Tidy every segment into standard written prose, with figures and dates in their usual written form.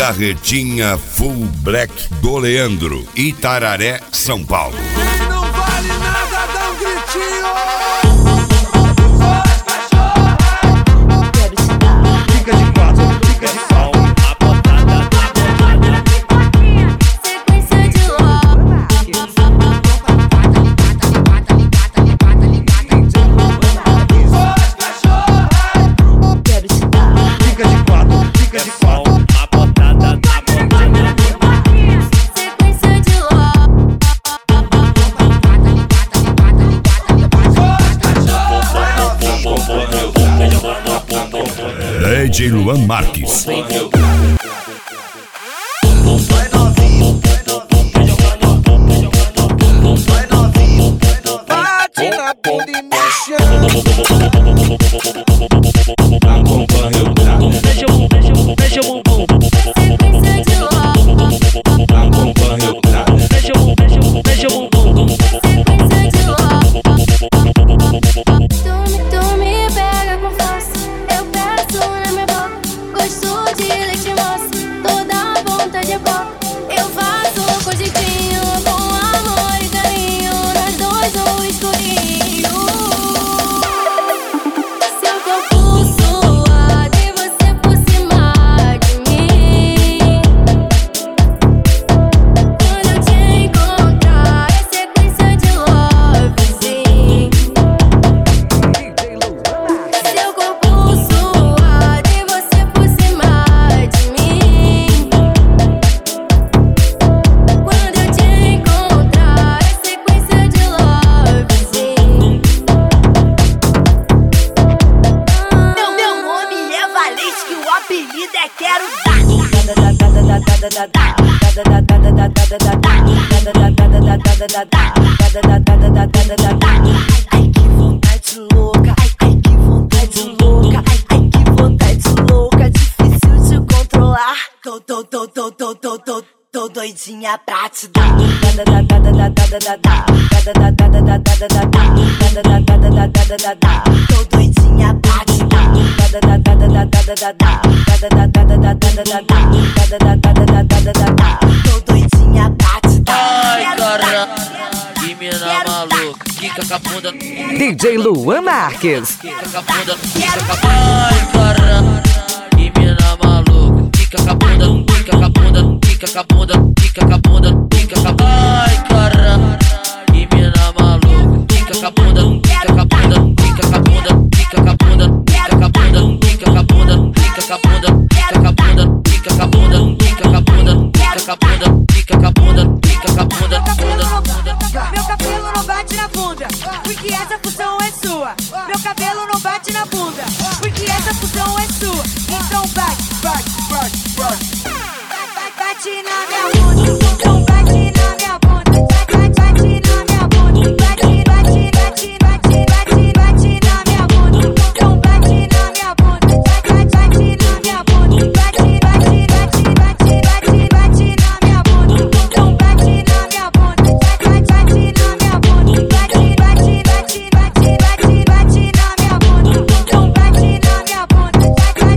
Carretinha Full Black do Leandro, Itararé, São Paulo. Quem não vale nada, dá um gritinho! Fica de quatro, fica de pau. DJ Luan Marques. Bate na bunda e mexendo. Acompanha o trago. Mexe o bumbum. Acompanha o trago. Mexe o bumbum. Tu me pega com força, eu peço na minha boca. Gosto de leite moça, toda vontade é boca. Eu faço cozitinho com amor e carinho, nós dois no escurinho. Seu corpo suado e você por cima de mim. Quando eu te encontrar é sequência de lovezinho. Seu corpo suado e você por cima de mim. Quando eu te encontrar é sequência de lovezinho. Meu nome é Valente, o apelido é Quero Dar. Ai que vontade louca, ai que vontade louca, ai que vontade louca, difícil de controlar. Tô doidinha pra te dar. Tô doidinha pra te dar. Tô doidinha pra te dar. Ai, caramba, que mina maluca. Quica com a bunda. DJ Luan Marques. Quica com a bunda. Ai, caramba, que mina maluca. Quica com a bunda. Quica com a bunda. Quica com a bunda. Quica com a bunda. Quica com a bunda. Ai, caramba, que mina maluca. Quica com a bunda. Quica com a bunda. Quica com a bunda. Quica com a bunda. Quica com a bunda. Quica com a bunda. Quica com a bunda. Quica com a bunda. Quica com a bunda. Quica com a bunda. Quica com a bunda. Quica com a bunda. Quica com a bunda. Meu cabelo não bate na bunda, porque essa função é sua. Meu cabelo não bate na bunda, porque essa função é sua. Então bate na minha bunda. Então bate na minha bunda. Bate na minha bunda. Bate na minha bunda. Então bate na minha bunda. Bate na minha bunda. Bate na minha bunda. Então bate na minha bunda. Bate na minha bunda. Bate na minha bunda. Então bate na minha bunda.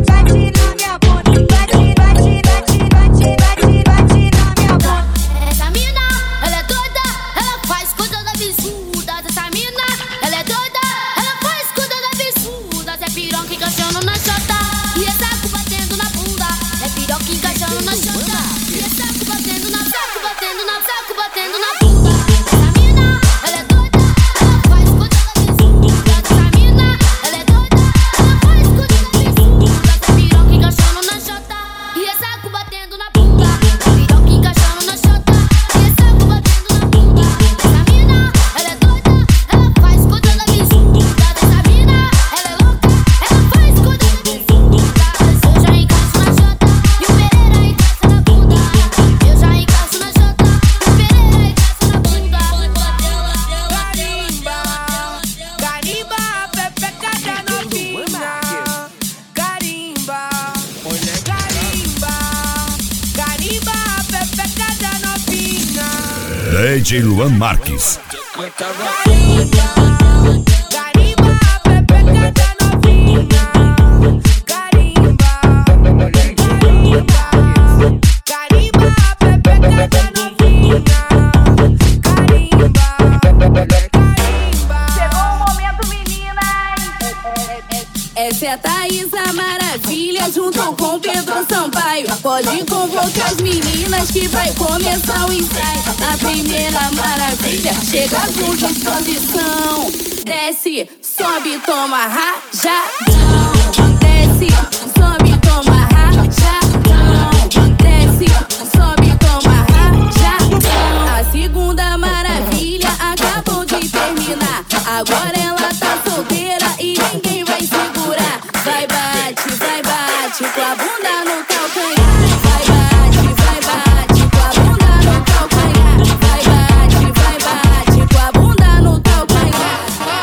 Essa mina, ela é doida, ela faz coisas absurdas. Essa mina, ela é doida, ela faz coisas absurdas. É piroca encaixando na chota e é saco batendo na bunda. É piroca encaixando na chota e é saco batendo na saco batendo na saco batendo na bunda. Essa mina, ela é doida, ela faz coisas absurdas. Essa mina, ela é doida, ela faz coisas absurdas. É piroca encaixando na chota e é saco batendo na bunda. É piroca encaixando na chota e é saco batendo na bunda. Essa mina, ela é doida, ela faz coisas absurdas. Essa mina, ela é louca, ela faz coisas absurdas. Eu já encaixo na chota e o Pereira encaixa na bunda. Eu já encaixo na chota e o Pereira encaixa na bunda. Carimba, pepeca da novinha. Carimba, olha carimba. Carimba, pepeca da novinha. DJ Luan Marques. Carimba, pepeca da novinha. Carimba, olha carimba. Essa é a Thaísa Maravilha, junto com Pedro Sampaio. Pode convocar as meninas que vai começar o ensaio. A primeira maravilha chega com disposição. Desce, sobe, toma rajadão. Desce, sobe, toma rajadão. Desce, sobe, toma rajadão. A segunda maravilha acabou de terminar. Agora ela tá solteira e ninguém vai segurar. Vai bate com a bunda no calcanhar. Vai bate com a bunda no calcanhar. Vai bate com a bunda no calcanhar.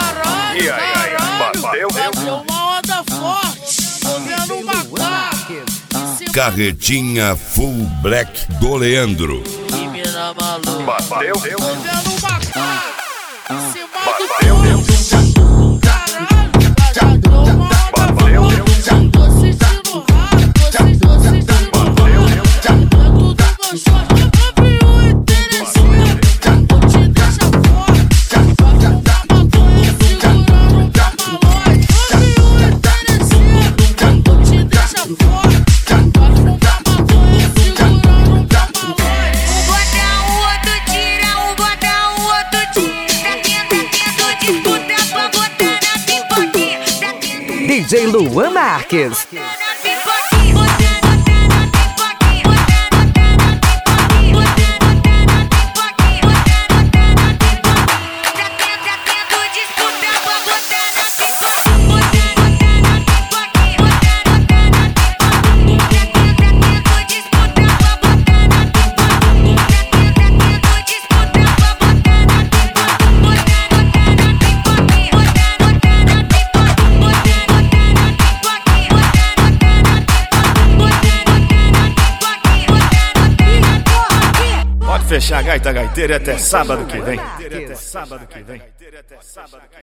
Bateu. Bateu uma onda forte, tô vendo uma carro. Carretinha Full Black do Leandro. Que mina maluca. Bateu. Tô vendo uma carro. Se Bateu. caralho, já deu uma onda forte. Tô sentindo raro, tô sentindo raro. Dentro do meu short, eu vi o interessante. Vou te deixar forte. Vai fumar maconha segurando um camarote. Eu vi o interessante. Vou te deixar forte. Vai fumar maconha segurando um camarote. Um bota, o outro tira, um bota, o outro tira. Tá tendo disputa pra botar na pipoquinha. Tá tendo DJ Luan Marques. na pipoquinha. Botar na pipoquinha. Botar na pipoquinha. Botar na pipoquinha. Tá tendo disputa pra botar na pipoquinha. Botar na pipoquinha. Botar na pipoquinha. Tá tendo disputa pra botar na pipoquinha. Tá tendo disputa pra botar na pipoquinha. Pode fechar a gaita gaiteira até sábado que vem.